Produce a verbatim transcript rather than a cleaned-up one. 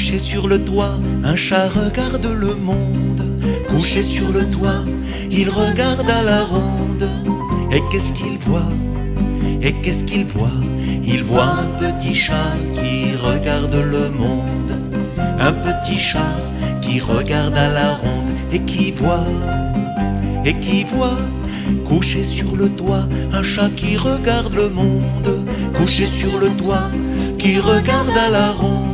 Couché sur le toit, un chat regarde le monde. Couché sur le toit, il regarde à la ronde. Et qu'est-ce qu'il voit? Et qu'est-ce qu'il voit? Il voit un petit chat qui regarde le monde. Un petit chat qui regarde à la ronde. Et qui voit? Et qui voit? Couché sur le toit, un chat qui regarde le monde. Couché sur le toit, qui regarde à la ronde.